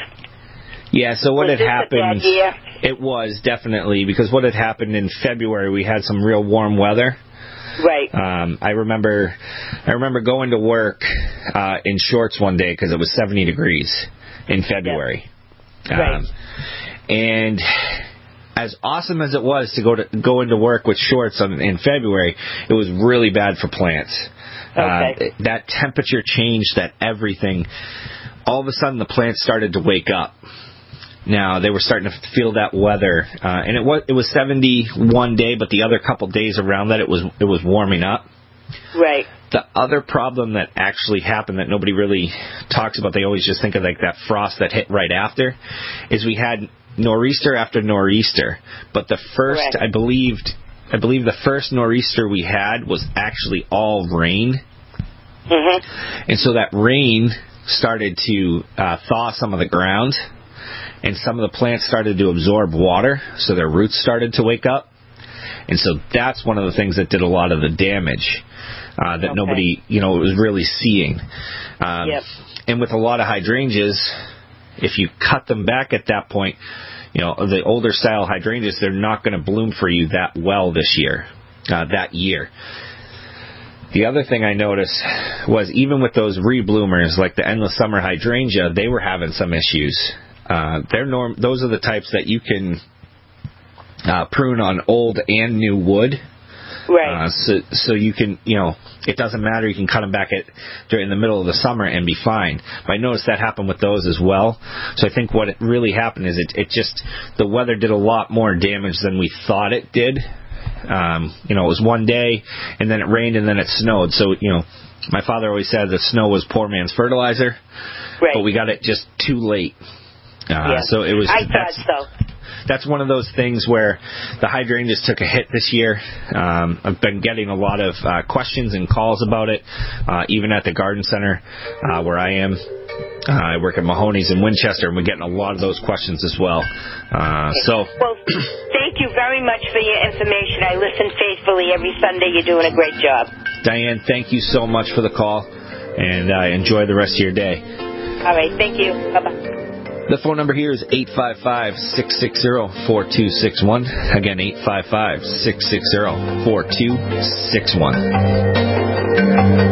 Yeah, so what was had this happened? A bad year? It was definitely, because what had happened in February, we had some real warm weather. Right. Um, I remember, I remember going to work uh, in shorts one day because it was seventy degrees in February. Yep. Um, right. And as awesome as it was to go to go into work with shorts on, in February, it was really bad for plants. Okay. Uh, that temperature change, that everything. All of a sudden, the plants started to wake up. Now, they were starting to feel that weather, uh, and it was it was seventy one day, but the other couple days around that, it was it was warming up. Right. The other problem that actually happened that nobody really talks about, they always just think of like that frost that hit right after, is we had nor'easter after nor'easter, but the first, Correct. I believed, I believe the first nor'easter we had was actually all rain, mm-hmm. and so that rain started to uh, thaw some of the ground. And some of the plants started to absorb water, so their roots started to wake up. And so that's one of the things that did a lot of the damage. uh, that Okay. nobody, you know, was really seeing. Um, Yep. And with a lot of hydrangeas, if you cut them back at that point, you know, the older style hydrangeas, they're not going to bloom for you that well this year, uh, that year. The other thing I noticed was even with those rebloomers, like the endless summer hydrangea, they were having some issues. Uh, they're norm- those are the types that you can uh, prune on old and new wood. Right. Uh, so, so you can, you know, it doesn't matter. You can cut them back at during the middle of the summer and be fine. But I noticed that happened with those as well. So I think what it really happened is it, it just, the weather did a lot more damage than we thought it did. Um, you know, it was one day, and then it rained, and then it snowed. So, you know, my father always said that snow was poor man's fertilizer. Right. But we got it just too late. Uh, yeah. So it was. I thought that's, so. That's one of those things where the hydrangeas took a hit this year. Um, I've been getting a lot of uh, questions and calls about it, uh, even at the garden center uh, where I am. Uh, I work at Mahoney's in Winchester, and we're getting a lot of those questions as well. Uh, so. Well, thank you very much for your information. I listen faithfully every Sunday. You're doing a great job. Diane, thank you so much for the call, and uh, enjoy the rest of your day. All right, thank you. Bye-bye. The phone number here is eight five five, six six zero, four two six one. Again, eight five five, six six zero, four two six one.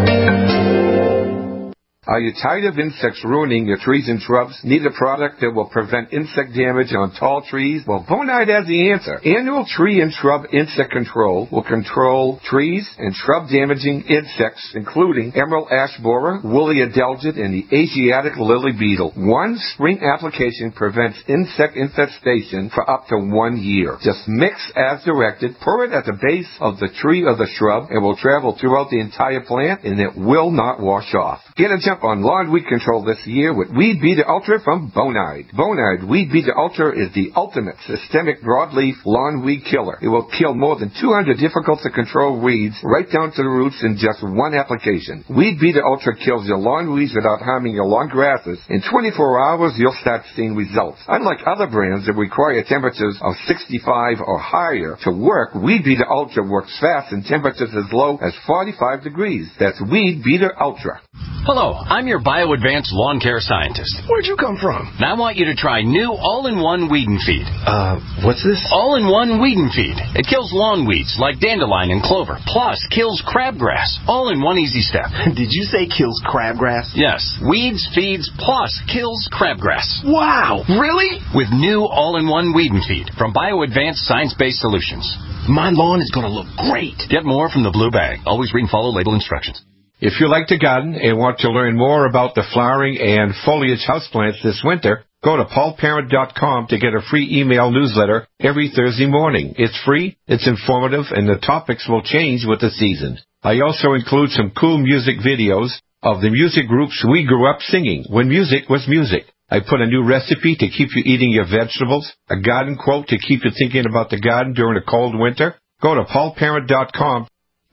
Are you tired of insects ruining your trees and shrubs? Need a product that will prevent insect damage on tall trees? Well, Bonide has the answer. Annual Tree and Shrub Insect Control will control trees and shrub damaging insects, including emerald ash borer, woolly adelgid, and the Asiatic lily beetle. One spring application prevents insect infestation for up to one year. Just mix as directed, pour it at the base of the tree or the shrub, and will travel throughout the entire plant, and it will not wash off. Get a jump on lawn weed control this year with Weed Beater Ultra from Bonide. Bonide Weed Beater Ultra is the ultimate systemic broadleaf lawn weed killer. It will kill more than two hundred difficult to control weeds right down to the roots in just one application. Weed Beater Ultra kills your lawn weeds without harming your lawn grasses. In twenty-four hours, you'll start seeing results. Unlike other brands that require temperatures of sixty-five or higher to work, Weed Beater Ultra works fast in temperatures as low as forty-five degrees. That's Weed Beater Ultra. Hello, I'm your BioAdvanced lawn care scientist. Where'd you come from? And I want you to try new all-in-one Weed and Feed. Uh, what's this? All-in-one Weed and Feed. It kills lawn weeds like dandelion and clover, plus kills crabgrass, all in one easy step. Did you say kills crabgrass? Yes, weeds, feeds, plus kills crabgrass. Wow, really? With new all-in-one Weed and Feed from BioAdvanced Science-Based Solutions. My lawn is going to look great. Get more from the blue bag. Always read and follow label instructions. If you like to garden and want to learn more about the flowering and foliage houseplants this winter, go to paul parent dot com to get a free email newsletter every Thursday morning. It's free, it's informative, and the topics will change with the season. I also include some cool music videos of the music groups we grew up singing when music was music. I put a new recipe to keep you eating your vegetables, a garden quote to keep you thinking about the garden during a cold winter. Go to paul parent dot com.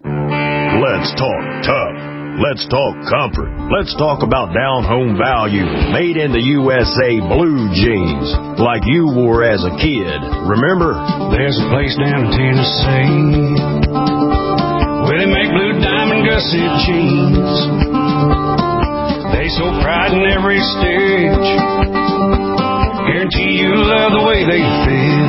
Let's talk tough. Let's talk comfort. Let's talk about down-home value, made in the U S A blue jeans, like you wore as a kid. Remember? There's a place down in Tennessee where they make blue diamond gusset jeans. They so pride in every stitch, guarantee you love the way they fit.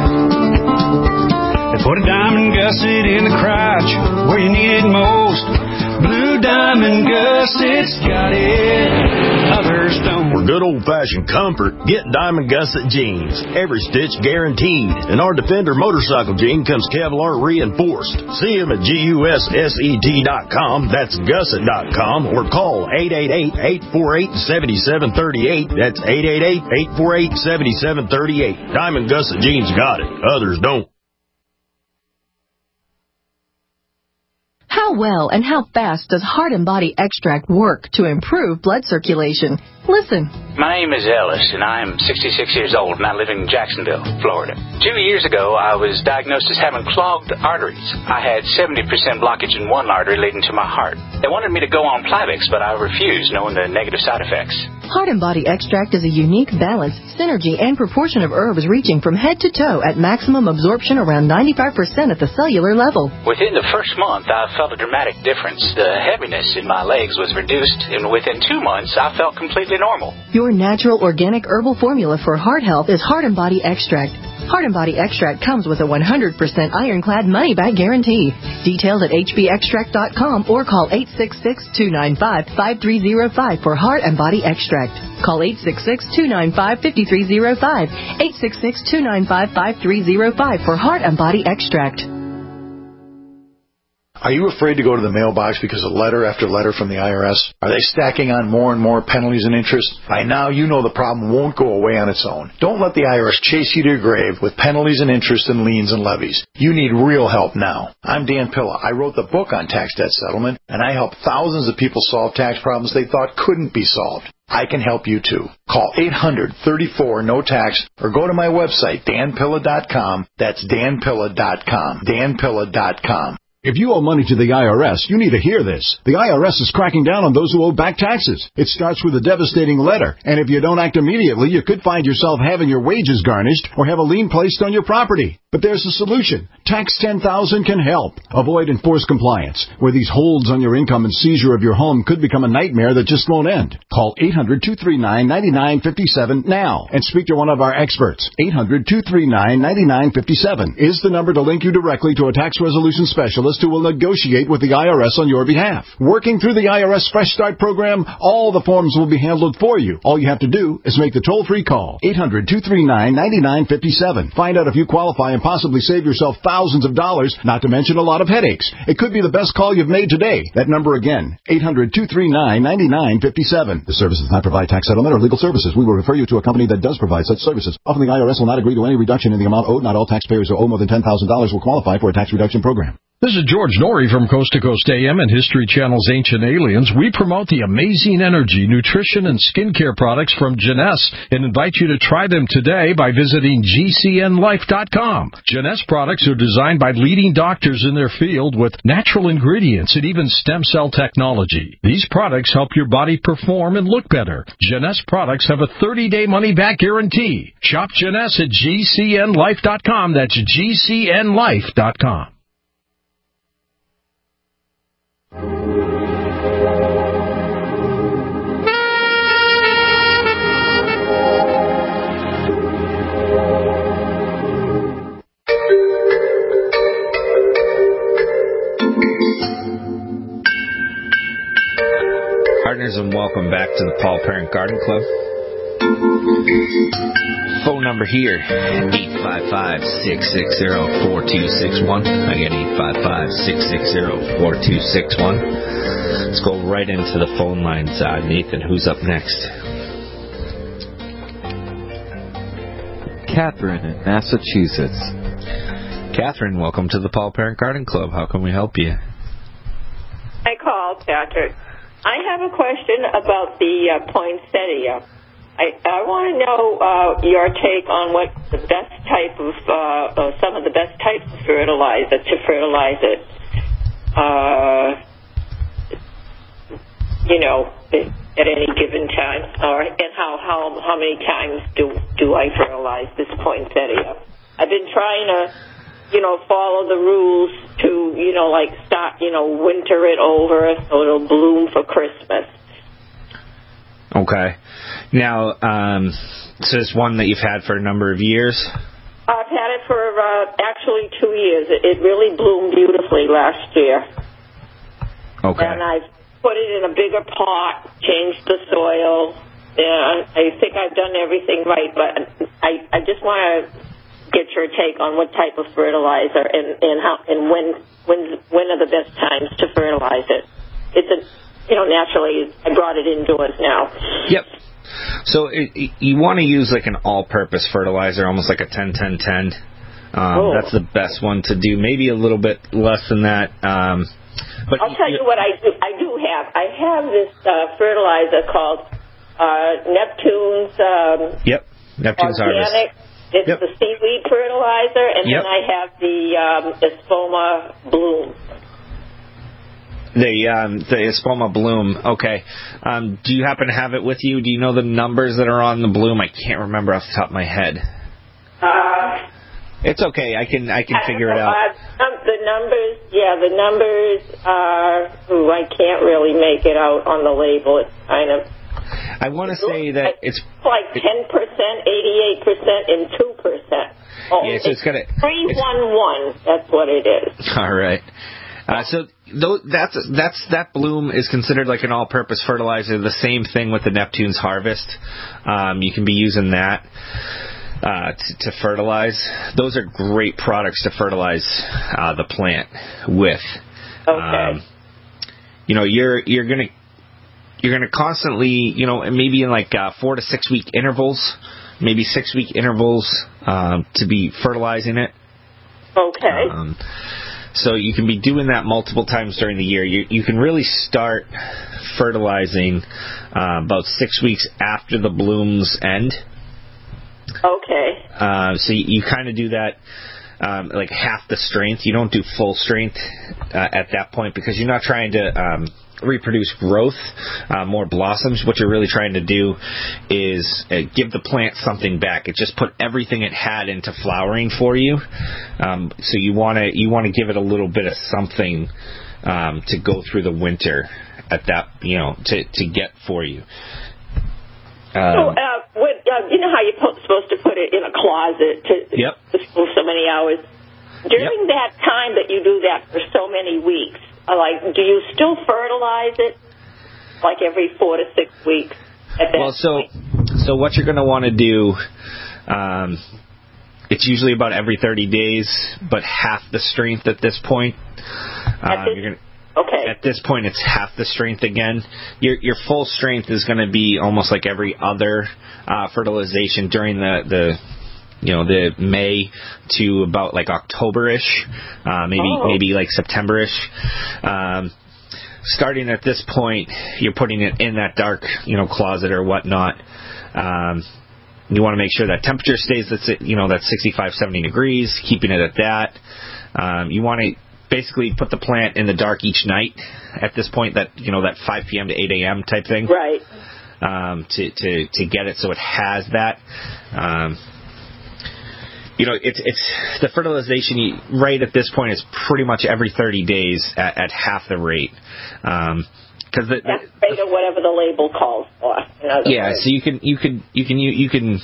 They put a diamond gusset in the crotch where you need it most. Blue Diamond Gusset's got it, others don't. For good old-fashioned comfort, get Diamond Gusset jeans. Every stitch guaranteed. And our Defender motorcycle jean comes Kevlar reinforced. See them at gusset dot com, that's gusset dot com, or call eight eight eight, eight four eight, seven seven three eight. That's eight eight eight, eight four eight, seven seven three eight. Diamond Gusset jeans got it, others don't. How well and how fast does Heart and Body Extract work to improve blood circulation? Listen. My name is Ellis, and I am sixty-six years old, and I live in Jacksonville, Florida. Two years ago, I was diagnosed as having clogged arteries. I had seventy percent blockage in one artery leading to my heart. They wanted me to go on Plavix, but I refused, knowing the negative side effects. Heart and Body Extract is a unique balance, synergy, and proportion of herbs reaching from head to toe at maximum absorption around ninety-five percent at the cellular level. Within the first month, I felt a dramatic difference. The heaviness in my legs was reduced, and within two months, I felt completely normal. Your natural organic herbal formula for heart health is Heart and Body Extract. Heart and Body Extract comes with a one hundred percent ironclad money-back guarantee. Details at h b extract dot com or call eight six six, two nine five, five three zero five for Heart and Body Extract. Call eight six six, two nine five, five three zero five, eight six six, two nine five, five three zero five for Heart and Body Extract. Are you afraid to go to the mailbox because of letter after letter from the I R S? Are they stacking on more and more penalties and interest? By now, you know the problem won't go away on its own. Don't let the I R S chase you to your grave with penalties and interest and liens and levies. You need real help now. I'm Dan Pilla. I wrote the book on tax debt settlement, and I help thousands of people solve tax problems they thought couldn't be solved. I can help you too. Call eight hundred, thirty-four, no tax or go to my website, dan pilla dot com. That's dan pilla dot com. dan pilla dot com. If you owe money to the I R S, you need to hear this. The I R S is cracking down on those who owe back taxes. It starts with a devastating letter, and if you don't act immediately, you could find yourself having your wages garnished or have a lien placed on your property. But there's a solution. Tax ten thousand can help. Avoid enforced compliance, where these holds on your income and seizure of your home could become a nightmare that just won't end. Call eight hundred, two three nine, nine nine five seven now and speak to one of our experts. eight hundred, two three nine, nine nine five seven is the number to link you directly to a tax resolution specialist who will negotiate with the I R S on your behalf. Working through the I R S Fresh Start program, all the forms will be handled for you. All you have to do is make the toll-free call. eight hundred, two three nine, nine nine five seven. Find out if you qualify and possibly save yourself thousands of dollars, not to mention a lot of headaches. It could be the best call you've made today. That number again, eight hundred, two three nine, nine nine five seven. The service does not provide tax settlement or legal services. We will refer you to a company that does provide such services. Often the I R S will not agree to any reduction in the amount owed. Not all taxpayers who owe more than ten thousand dollars will qualify for a tax reduction program. This is George Norrie from Coast to Coast A M and History Channel's Ancient Aliens. We promote the amazing energy, nutrition, and skincare products from Jeunesse and invite you to try them today by visiting G C N life dot com. Jeunesse products are designed by leading doctors in their field with natural ingredients and even stem cell technology. These products help your body perform and look better. Jeunesse products have a thirty-day money-back guarantee. Shop Jeunesse at G C N life dot com. That's G C N life dot com. Partners, and welcome back to the Paul Parent Garden Club. Phone number here, eight five five, six six zero, four two six one. Again, eight five five, six six zero, four two six one. Let's go right into the phone lines. Uh, Nathan, who's up next? Catherine in Massachusetts. Catherine, welcome to the Paul Parent Garden Club. How can we help you? I called, Patrick. I have a question about the uh, poinsettia. I, I want to know uh, your take on what the best type of, uh, uh, some of the best types of fertilizer to fertilize it. Uh, you know, at any given time, or and how how how many times do do I fertilize this poinsettia? I've been trying to, you know, follow the rules to, you know, like start, you know, winter it over so it'll bloom for Christmas. Okay. Now, um, so it's one that you've had for a number of years? I've had it for uh, actually two years. It, it really bloomed beautifully last year. Okay. And I've put it in a bigger pot, changed the soil. Yeah, I think I've done everything right, but I, I just want to get your take on what type of fertilizer and, and how and when when when are the best times to fertilize it. It's a you know naturally I brought it indoors now. Yep. So it, it, you want to use like an all-purpose fertilizer, almost like a ten ten ten. Um, oh. That's the best one to do. Maybe a little bit less than that. Um, but I'll tell you, you what I do. I do have. I have this uh, fertilizer called uh, Neptune's. Um, yep. Neptune's organic. Harvest. It's yep. the seaweed fertilizer, and yep. then I have the um, Espoma Bloom. The um, the Espoma Bloom. Okay. Um, do you happen to have it with you? Do you know the numbers that are on the Bloom? I can't remember off the top of my head. Uh, it's okay. I can I can figure it out. Uh, um, the numbers, yeah, the numbers are. Ooh, I can't really make it out on the label. It's kind of. I want to say that it's like ten percent, eighty-eight percent, and two percent. Oh, yeah, so it's, it's got a three one one. That's what it is. All right. Uh, so th- that's that's that Bloom is considered like an all-purpose fertilizer. The same thing with the Neptune's Harvest. Um, you can be using that uh, to, to fertilize. Those are great products to fertilize uh, the plant with. Okay. Um, you know, you're you're gonna you're gonna constantly, you know, maybe in like uh, four to six week intervals, maybe six week intervals um, to be fertilizing it. Okay. Um, So you can be doing that multiple times during the year. You, you can really start fertilizing uh, about six weeks after the blooms end. Okay. Uh, so you, you kind of do that um, like half the strength. You don't do full strength uh, at that point because you're not trying to um, reproduce growth, uh, more blossoms. What you're really trying to do is uh, give the plant something back. It just put everything it had into flowering for you. Um, so you want to you want to give it a little bit of something um, to go through the winter at that, you know, to to get for you. Um, so, uh, what, uh, you know how you're po- supposed to put it in a closet to, yep. for so many hours? During yep. that time that you do that for so many weeks, like, do you still fertilize it like every four to six weeks? At that well, so point? so what you're going to want to do, um, it's usually about every thirty days, but half the strength at this point. At this, you're gonna, okay. At this point, it's half the strength again. Your your full strength is going to be almost like every other uh, fertilization during the the. You know, the May to about like October-ish, uh, maybe oh. maybe like September-ish. Um, starting at this point, you're putting it in that dark, you know, closet or whatnot. Um, you want to make sure that temperature stays, that's it, you know, that's sixty-five, seventy degrees, keeping it at that. Um, you want to basically put the plant in the dark each night at this point, that, you know, that five p.m. to eight a.m. type thing. Right. Um, to, to, to get it so it has that. Um, You know, it's it's the fertilization rate at this point is pretty much every thirty days at, at half the rate. Um, cause the, Half the rate or whatever the label calls for. Yeah, words. so you can you can you can you, you can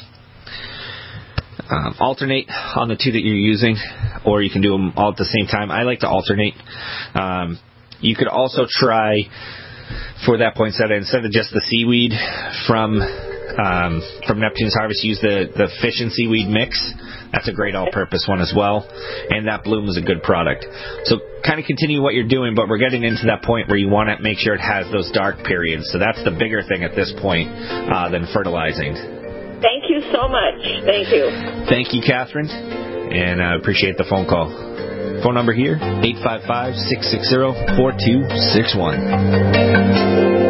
um, alternate on the two that you're using, or you can do them all at the same time. I like to alternate. Um, you could also try for that poinsettia, instead of just the seaweed from um, from Neptune's Harvest, use the the fish and seaweed mix. That's a great all-purpose one as well, and that Bloom is a good product. So kind of continue what you're doing, but we're getting into that point where you want to make sure it has those dark periods. So that's the bigger thing at this point uh, than fertilizing. Thank you so much. Thank you. Thank you, Catherine, and I uh, appreciate the phone call. Phone number here, eight five five, six six zero, four two six one.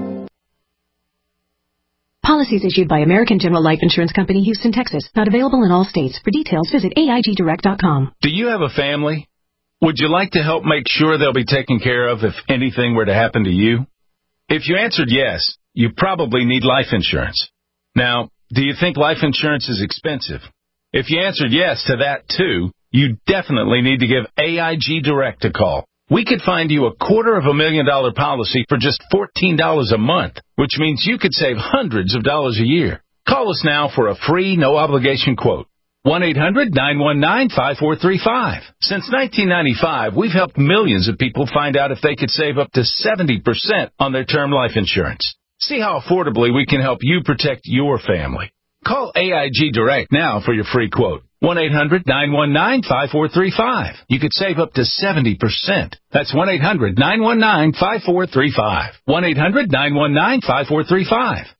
Policies issued by American General Life Insurance Company, Houston, Texas. Not available in all states. For details, visit A I G direct dot com. Do you have a family? Would you like to help make sure they'll be taken care of if anything were to happen to you? If you answered yes, you probably need life insurance. Now, do you think life insurance is expensive? If you answered yes to that, too, you definitely need to give A I G Direct a call. We could find you a quarter of a million dollar policy for just fourteen dollars a month, which means you could save hundreds of dollars a year. Call us now for a free, no-obligation quote. one eight hundred, nine one nine, five four three five. Since nineteen ninety-five, we've helped millions of people find out if they could save up to seventy percent on their term life insurance. See how affordably we can help you protect your family. Call A I G Direct now for your free quote. one eight hundred, nine one nine, five four three five. You could save up to seventy percent. That's one eight hundred, nine one nine, five four three five. one eight hundred, nine one nine, five four three five.